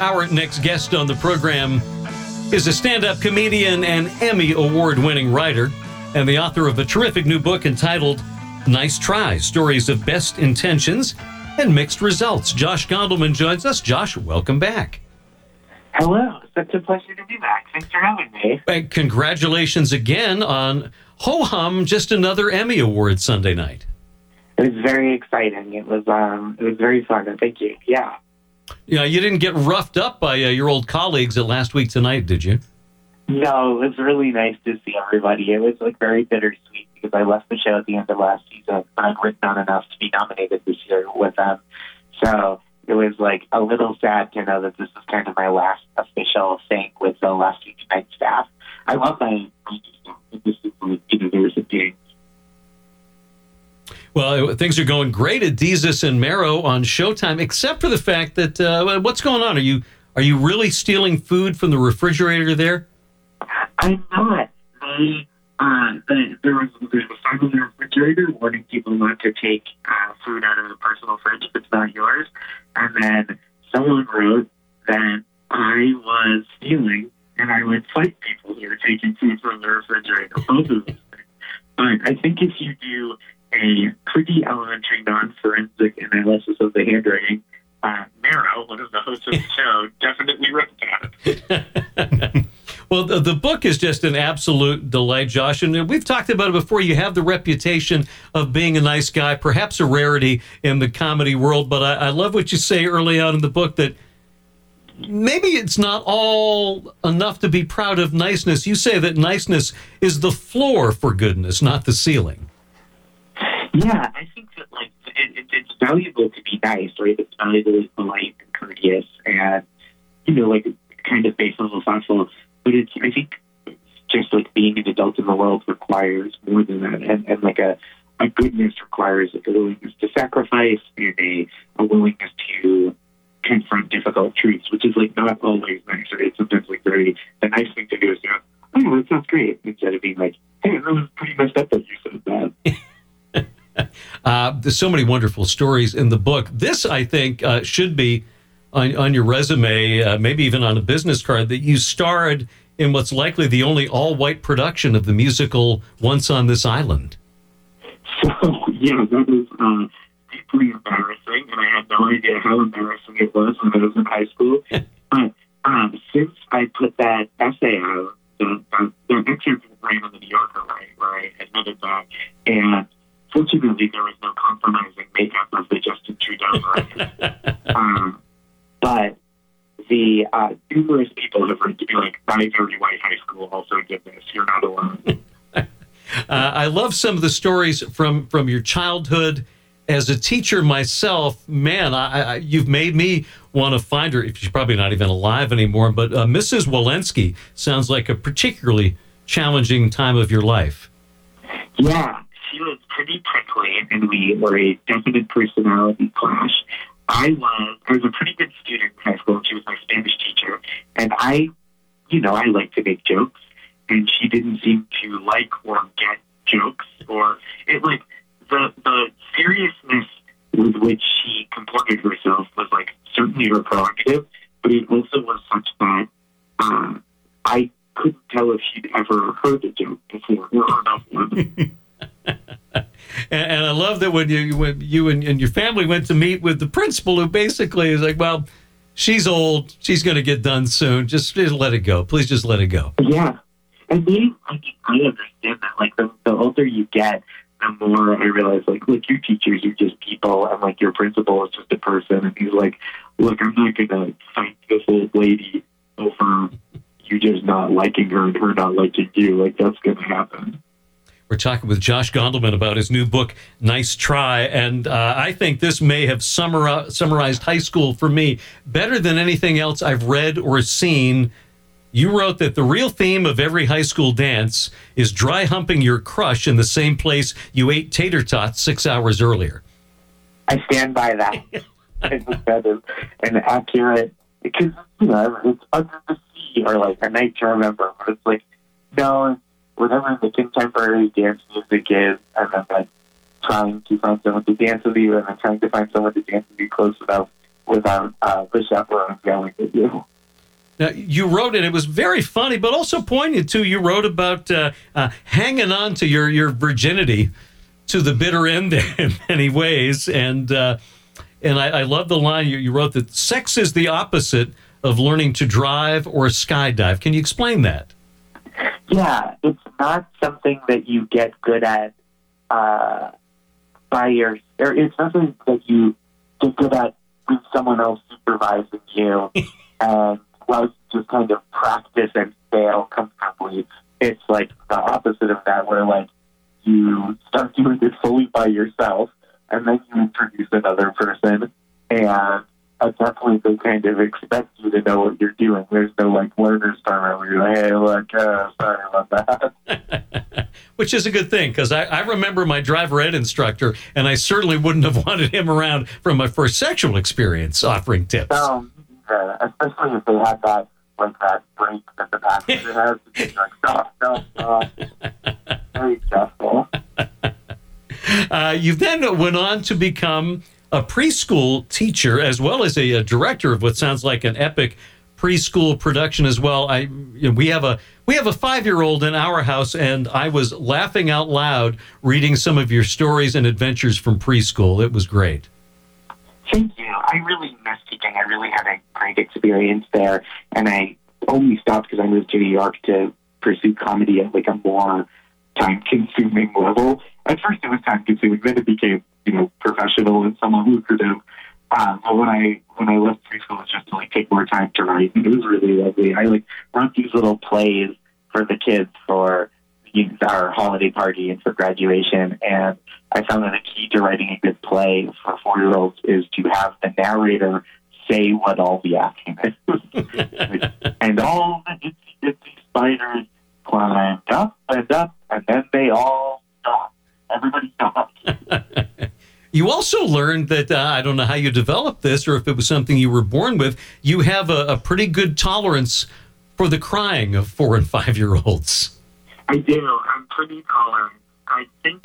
Our next guest on the program is a stand-up comedian and Emmy Award-winning writer and the author of a terrific new book entitled Nice Try, Stories of Best Intentions and Mixed Results. Josh Gondelman joins us. Josh, welcome back. Hello. Such a pleasure to be back. Thanks for having me. And congratulations again on Ho-Hum, just another Emmy Award Sunday night. It was very exciting. It was very fun, and thank you. Yeah. Yeah, you didn't get roughed up by your old colleagues at Last Week Tonight, did you? No, it was really nice to see everybody. It was very bittersweet because I left the show at the end of last season, but I'd written on enough to be nominated this year with them. So it was a little sad to know that this is kind of my last official thing with the Last Week Tonight staff. I love my staff. This is there's a thing. Well, things are going great at Desus and Mero on Showtime, except for the fact that what's going on? Are you really stealing food from the refrigerator there? I'm not. There's a sign on the refrigerator warning people not to take food out of the personal fridge if it's not yours. And then someone wrote that I was stealing and I would fight people who are taking food from the refrigerator. Both of those things. But I think if you do a pretty elementary non-forensic analysis of the handwriting, Mero, one of the hosts of the show, definitely wrote that. Well, the book is just an absolute delight, Josh, and we've talked about it before. You have the reputation of being a nice guy, perhaps a rarity in the comedy world, but I love what you say early on in the book that maybe it's not all enough to be proud of niceness. You say that niceness is the floor for goodness, not the ceiling. Yeah, I think that it's valuable to be nice, right? It's valuable to be polite and courteous, and kind of based on philosophical. But I think just being an adult in the world requires more than that, and a goodness requires a willingness to sacrifice and a willingness to confront difficult truths, which is not always nice. Right? Sometimes the nice thing to do is oh, that sounds great, instead of being hey, that was pretty messed up that you said that. There's so many wonderful stories in the book. This, I think, should be on your resume, maybe even on a business card, that you starred in what's likely the only all-white production of the musical Once on This Island. So, yeah, that was deeply embarrassing, and I had no idea how embarrassing it was when I was in high school. But since I put that essay out, the excerpt ran on the New Yorker, right, where I admitted that, and fortunately, there was no compromising makeup of the Justin Trudeau version. But the numerous people have written to be my very white high school also did this. You're not alone. I love some of the stories from your childhood. As a teacher myself, man, you've made me want to find her. She's probably not even alive anymore, but Mrs. Walensky sounds like a particularly challenging time of your life. Yeah. She was pretty prickly, and we were a definite personality clash. I was a pretty good student in high school, and she was my Spanish teacher. And I like to make jokes, and she didn't seem to like or get jokes, or the seriousness with which she comported herself was certainly her prerogative, but it also was such that I couldn't tell if she'd ever heard a joke before or heard of one. And I love that when you and your family went to meet with the principal, who basically is well, she's old, she's going to get done soon. Just let it go. Please just let it go. Yeah. And I understand that. The older you get, the more I realize, your teachers are just people, and your principal is just a person. And he's look, I'm not going to fight this old lady over you just not liking her and her not liking you. That's going to happen. We're talking with Josh Gondelman about his new book, Nice Try, and I think this may have summarized high school for me better than anything else I've read or seen. You wrote that the real theme of every high school dance is dry humping your crush in the same place you ate tater tots 6 hours earlier. I stand by that. I think that is an accurate, because, it's under the sea or a night to remember, but it's no, whatever the contemporary dance music is, and then trying to find someone to dance with you, and then trying to find someone to dance with you close enough without the chaperone yelling at you. Now, you wrote it. It was very funny, but also poignant, too. You wrote about hanging on to your virginity to the bitter end in many ways. And I love the line you wrote that sex is the opposite of learning to drive or skydive. Can you explain that? Yeah, it's not something that you get good at it's not something that you get good at with someone else supervising you and while you just kind of practice and fail comfortably. It's like the opposite of that, where like you start doing it fully by yourself and then you introduce another person, and at that point they kind of expect you to know what you're doing. There's no like learner's time where you're like, hey, look, sorry about that. Which is a good thing, because I remember my driver ed instructor, and I certainly wouldn't have wanted him around from my first sexual experience offering tips. Especially if they had that break that the passenger has. It's like, stop. Very stressful. You then went on to become a preschool teacher as well as a director of what sounds like an epic preschool production as well. We have a 5-year-old in our house, and I was laughing out loud reading some of your stories and adventures from preschool. It was great. Thank you. I really miss teaching. I really had a great experience there, and I only stopped because I moved to New York to pursue comedy at like a more time-consuming level. At first, it was time-consuming. Then it became, professional and somewhat lucrative. But when I left preschool, it was just to like take more time to write. And it was really lovely. I wrote these little plays for the kids for our holiday party and for graduation. And I found that the key to writing a good play for 4-year-olds is to have the narrator say what all the action is. And all the itsy spiders climbed up, and then they all stopped. Everybody stopped. You also learned that, I don't know how you developed this or if it was something you were born with, you have a pretty good tolerance for the crying of 4- and 5-year-olds. I do. I'm pretty tolerant. I think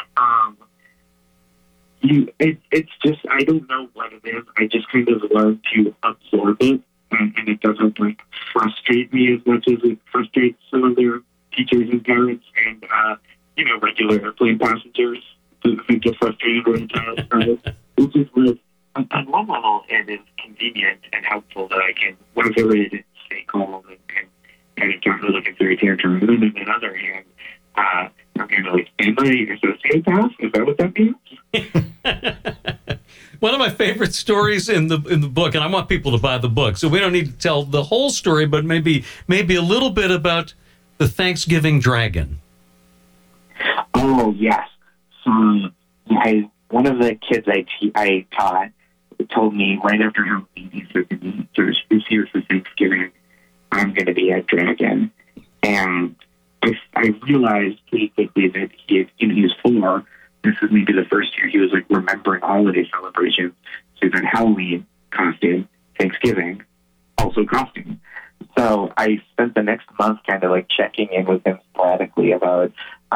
it's just, I don't know what it is. I just kind of learn to absorb it, and it doesn't frustrate me as much as it frustrates some of their teachers and parents and regular airplane passengers who get frustrated when a child cries. Which is what, on one level, it is convenient and helpful that I can, whenever it is, stay calm and don't really look at their tantrum. And then on the other hand, I'm kind of like, am I a sociopath? Is that what that means? One of my favorite stories in the book, and I want people to buy the book, so we don't need to tell the whole story, but maybe a little bit about the Thanksgiving dragon. Oh, yes. One of the kids I taught told me right after Halloween, he said to me, this year for Thanksgiving, I'm going to be a dragon. And I realized pretty quickly that he was 4. This is maybe the first year he was remembering holiday celebrations. So then Halloween, costume, Thanksgiving, also costume. So I spent the next month kind of checking in with him sporadically about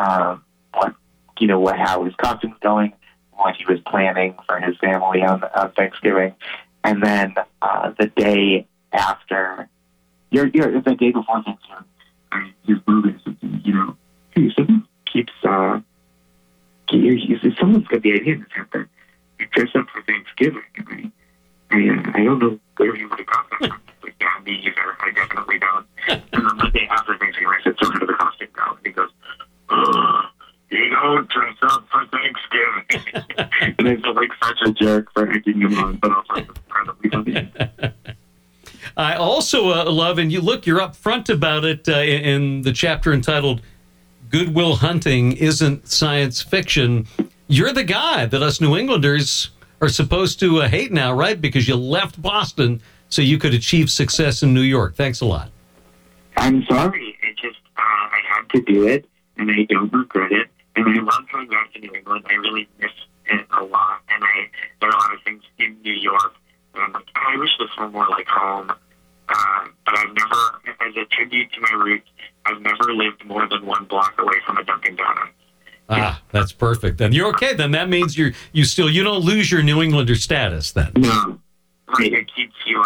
how his costume's going, what he was planning for his family on Thanksgiving, and then the day after, the day before Thanksgiving, he's moving something. Hey, someone keeps someone's got the idea to dress up for Thanksgiving. I don't know where he would have got that from. Me either. I definitely don't. And then the day after Thanksgiving, I said, so how did the costume go? And he goes, you don't dress up for Thanksgiving. And I feel like such a jerk for egging him on, but also incredibly funny. I also love, and you're up front about it in the chapter entitled Good Will Hunting Isn't Science Fiction. You're the guy that us New Englanders are supposed to hate now, right? Because you left Boston so you could achieve success in New York. Thanks a lot. I'm sorry. I had to do it, and I don't regret it. And I love coming back to New England. I really miss it a lot. And there are a lot of things in New York. And I'm like, I wish this were more like home. But I've never, as a tribute to my roots, I've never lived more than 1 block away from a Dunkin' Donuts. That's perfect. Then you're okay. Then that means you don't lose your New Englander status then. No. Right, it keeps you.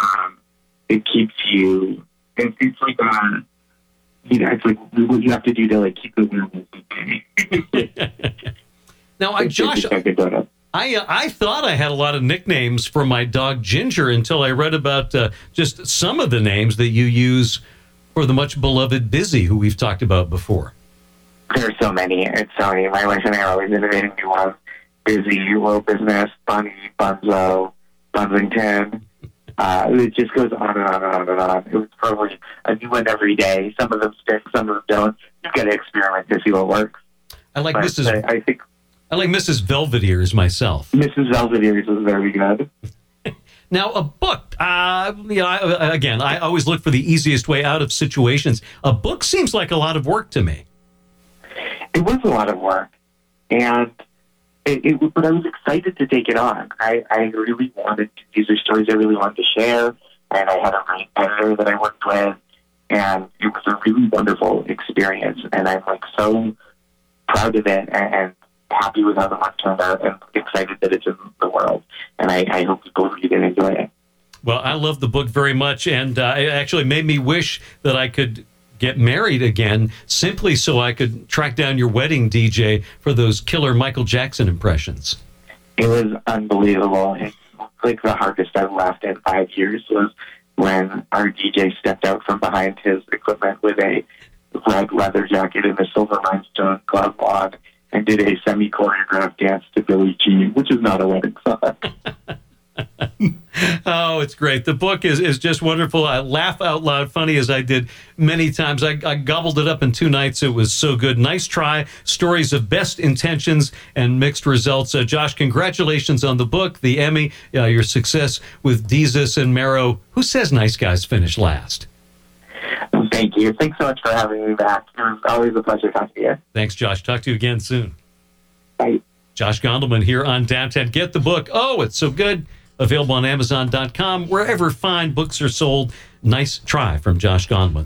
It's like it's like what you have to do to like keep the werewolf at bay. Now, Josh, I thought I had a lot of nicknames for my dog Ginger until I read about just some of the names that you use for the much beloved Busy, who we've talked about before. There's so many. It's so many. My wife and I are always innovating new ones. Busy, World Business, Bunny, Bunzo, Bunzington. It just goes on and on and on and on. It was probably a new one every day. Some of them stick, some of them don't. You got to experiment to see what works. I like Mrs. Belvedere's myself. Mrs. Belvedere's was very good. Now, a book. I always look for the easiest way out of situations. A book seems like a lot of work to me. It was a lot of work, and but I was excited to take it on. I really wanted to, these are stories I really wanted to share, and I had a great editor that I worked with, and it was a really wonderful experience, and I'm like so proud of it and happy with how the book turned out and excited that it's in the world, and I hope people read it and enjoy it. Well, I love the book very much, and it actually made me wish that I could get married again simply so I could track down your wedding DJ for those killer Michael Jackson impressions. It was unbelievable. It's like the hardest I've laughed in 5 years was when our DJ stepped out from behind his equipment with a red leather jacket and a silver rhinestone glove on and did a semi-choreographed dance to Billie Jean, which is not a wedding song. Oh, it's great. The book is just wonderful. I laugh out loud funny as I did many times. I gobbled it up in 2 nights. It was so good. Nice try. Stories of best intentions and mixed results. Josh, congratulations on the book, the Emmy, your success with Desus and Mero. Who says nice guys finish last? Thank you. Thanks so much for having me back. It was always a pleasure talking to you. Thanks, Josh. Talk to you again soon. Bye. Josh Gondelman here on Downtown. Get the book. Oh, it's so good. Available on Amazon.com, wherever fine books are sold. Nice try from Josh Gondelman.